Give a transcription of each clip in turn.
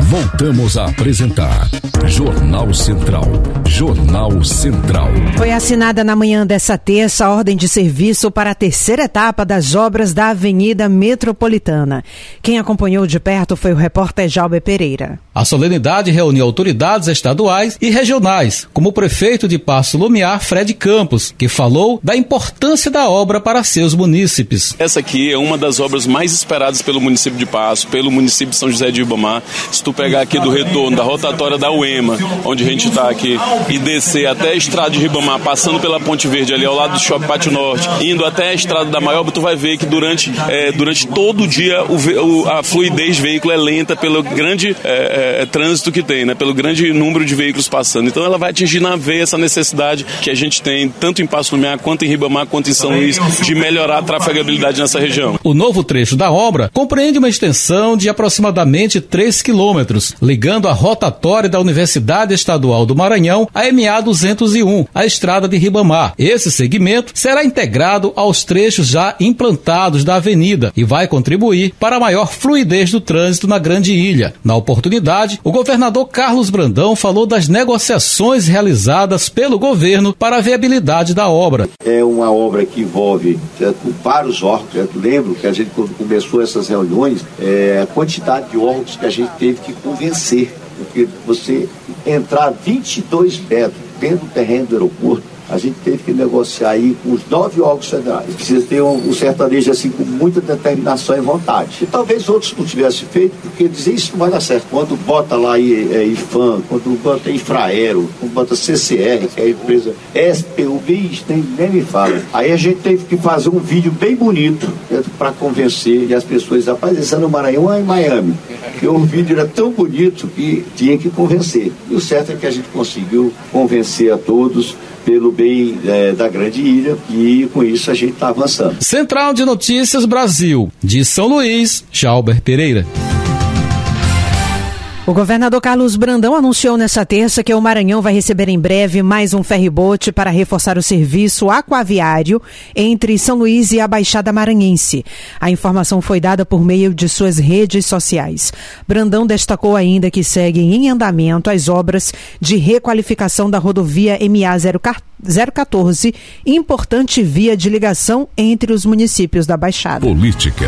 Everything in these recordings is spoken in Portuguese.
Voltamos a apresentar Jornal Central. Jornal Central. Foi assinada na manhã dessa terça a ordem de serviço para a terceira etapa das obras da Avenida Metropolitana. Quem acompanhou de perto foi o repórter Jalber Pereira. A solenidade reuniu autoridades estaduais e regionais, como o prefeito de Paço Lumiar, Fred Campos, que falou da importância da obra para seus munícipes. Essa aqui é uma das obras mais esperadas pelo município de Paço, pelo município de São José de Ribamar. Se tu pegar aqui do retorno da rotatória da UEMA, onde a gente está aqui, e descer até a estrada de Ribamar, passando pela Ponte Verde, ali ao lado do Shopping Pátio Norte, indo até a estrada da Maioba, tu vai ver que durante todo o dia a fluidez de veículo é lenta pelo grande trânsito que tem, né? Pelo grande número de veículos passando. Então ela vai atingir na veia essa necessidade que a gente tem, tanto em Paço Lumiar, quanto em Ribamar, quanto em São Luís, de melhorar a trafegabilidade nessa região. O novo trecho da obra compreende uma extensão de aproximadamente 3 quilômetros, ligando a rotatória da Universidade Estadual do Maranhão a MA 201, a estrada de Ribamar. Esse segmento será integrado aos trechos já implantados da avenida e vai contribuir para a maior fluidez do trânsito na Grande Ilha. Na oportunidade, o governador Carlos Brandão falou das negociações realizadas pelo governo para a viabilidade da obra. É uma obra que envolve vários órgãos. Lembro que a gente, quando começou essas reuniões, a quantidade de órgãos que a gente teve que convencer, porque você entrar 22 metros dentro do terreno do aeroporto, a gente teve que negociar aí com os 9 órgãos federais. Precisa ter um sertanejo assim com muita determinação e vontade. E talvez outros não tivessem feito, porque dizer isso não vai dar certo. Quando bota lá IFAM, quando bota Infraero, quando bota CCR, que é a empresa SPUB, nem me fala. Aí a gente teve que fazer um vídeo bem bonito para convencer, e as pessoas, rapaz, esse é no Maranhão ou em Miami? Porque o vídeo era tão bonito que tinha que convencer. E o certo é que a gente conseguiu convencer a todos pelo bem da Grande Ilha, e com isso a gente está avançando. Central de Notícias Brasil, de São Luís, Jalber Pereira. O governador Carlos Brandão anunciou nesta terça que o Maranhão vai receber em breve mais um ferryboat para reforçar o serviço aquaviário entre São Luís e a Baixada Maranhense. A informação foi dada por meio de suas redes sociais. Brandão destacou ainda que seguem em andamento as obras de requalificação da rodovia MA 014, importante via de ligação entre os municípios da Baixada. Política.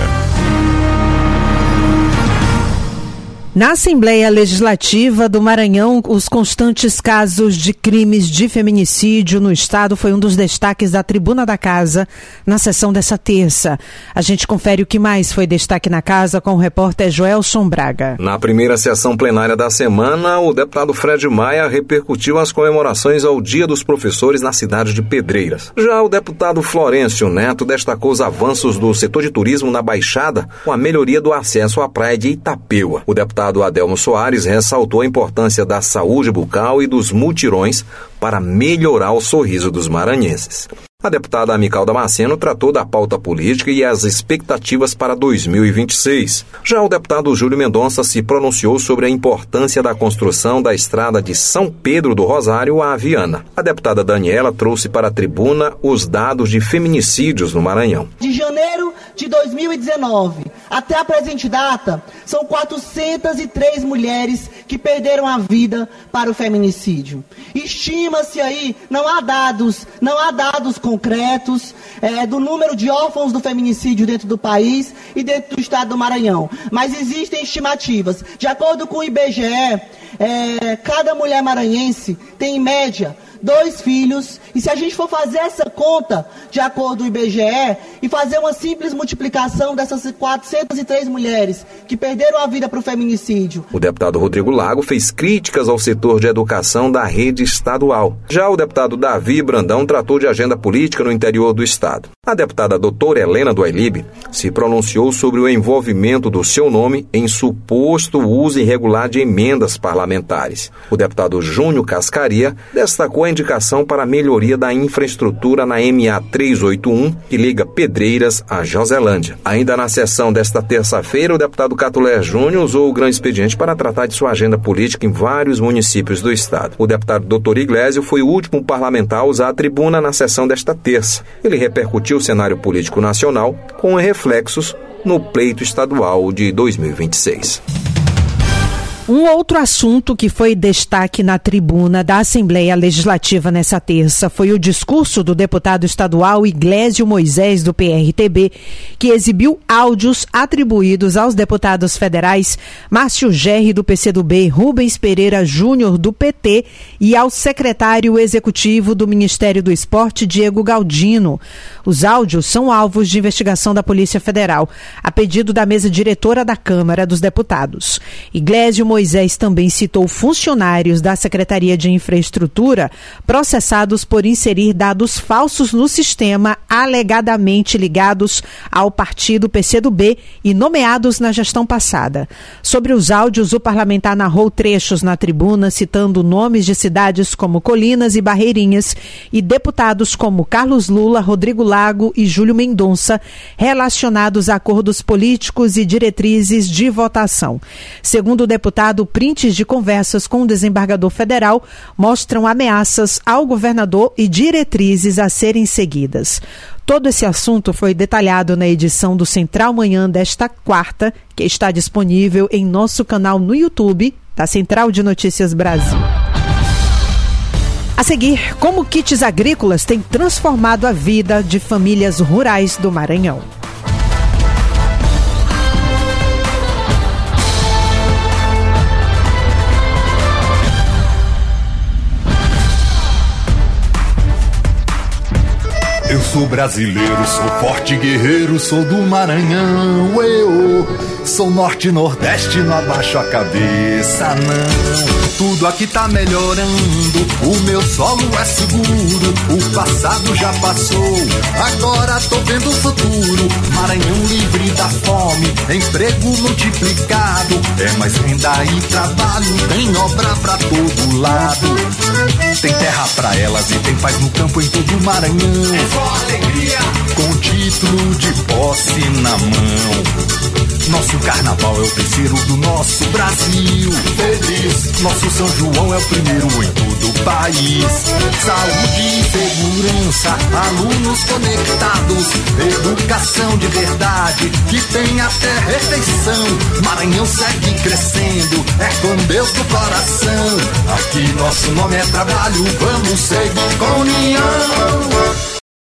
Na Assembleia Legislativa do Maranhão, os constantes casos de crimes de feminicídio no estado foi um dos destaques da Tribuna da Casa na sessão dessa terça. A gente confere o que mais foi destaque na casa com o repórter Joelson Braga. Na primeira sessão plenária da semana, o deputado Fred Maia repercutiu as comemorações ao Dia dos Professores na cidade de Pedreiras. Já o deputado Florencio Neto destacou os avanços do setor de turismo na Baixada com a melhoria do acesso à praia de Itapeua. O deputado Adelmo Soares ressaltou a importância da saúde bucal e dos mutirões para melhorar o sorriso dos maranhenses. A deputada Amical Damasceno tratou da pauta política e as expectativas para 2026. Já o deputado Júlio Mendonça se pronunciou sobre a importância da construção da estrada de São Pedro do Rosário a Viana. A deputada Daniela trouxe para a tribuna os dados de feminicídios no Maranhão. De janeiro de 2019 até a presente data, são 403 mulheres que perderam a vida para o feminicídio. Estima-se aí, não há dados concretos do número de órfãos do feminicídio dentro do país e dentro do estado do Maranhão. Mas existem estimativas. De acordo com o IBGE, cada mulher maranhense tem, em média, 2 filhos, e se a gente for fazer essa conta, de acordo com o IBGE, e fazer uma simples multiplicação dessas 403 mulheres que perderam a vida para o feminicídio. O deputado Rodrigo Lago fez críticas ao setor de educação da rede estadual. Já o deputado Davi Brandão tratou de agenda política no interior do estado. A deputada doutora Helena do Ailib se pronunciou sobre o envolvimento do seu nome em suposto uso irregular de emendas parlamentares. O deputado Júnior Cascaria destacou a indicação para a melhoria da infraestrutura na MA 381, que liga Pedreiras a Joselândia. Ainda na sessão desta terça-feira, o deputado Catulé Júnior usou o grande expediente para tratar de sua agenda política em vários municípios do estado. O deputado Dr. Iglesias foi o último parlamentar a usar a tribuna na sessão desta terça. Ele repercutiu o cenário político nacional com reflexos no pleito estadual de 2026. Um outro assunto que foi destaque na tribuna da Assembleia Legislativa nessa terça foi o discurso do deputado estadual Iglésio Moisés, do PRTB, que exibiu áudios atribuídos aos deputados federais Márcio Gerri, do PCdoB, Rubens Pereira Júnior, do PT, e ao secretário executivo do Ministério do Esporte, Diego Galdino. Os áudios são alvos de investigação da Polícia Federal, a pedido da mesa diretora da Câmara dos Deputados. Iglésio Moisés também citou funcionários da Secretaria de Infraestrutura processados por inserir dados falsos no sistema, alegadamente ligados ao partido PCdoB e nomeados na gestão passada. Sobre os áudios, o parlamentar narrou trechos na tribuna, citando nomes de cidades como Colinas e Barreirinhas e deputados como Carlos Lula, Rodrigo Lago e Júlio Mendonça, relacionados a acordos políticos e diretrizes de votação. Segundo o deputado, prints de conversas com o desembargador federal mostram ameaças ao governador e diretrizes a serem seguidas. Todo esse assunto foi detalhado na edição do Central Manhã desta quarta, que está disponível em nosso canal no YouTube da Central de Notícias Brasil. A seguir, como kits agrícolas têm transformado a vida de famílias rurais do Maranhão. Eu sou brasileiro, sou forte guerreiro, sou do Maranhão, eu sou norte nordeste, não abaixo a cabeça não. Tudo aqui tá melhorando, o meu solo é seguro, o passado já passou, agora tô vendo o futuro. Maranhão livre da fome, emprego multiplicado, é mais renda e trabalho, tem obra pra todo lado. Tem terra pra elas e tem paz no campo em todo o Maranhão. É só alegria, com título de posse na mão. Nosso carnaval é o terceiro do nosso Brasil. Feliz, nosso São João é o primeiro em todo o país. Saúde e segurança, alunos conectados, educação de verdade, que tem até refeição. Maranhão segue crescendo, é com Deus no coração. Aqui nosso nome é trabalho, vamos seguir com união.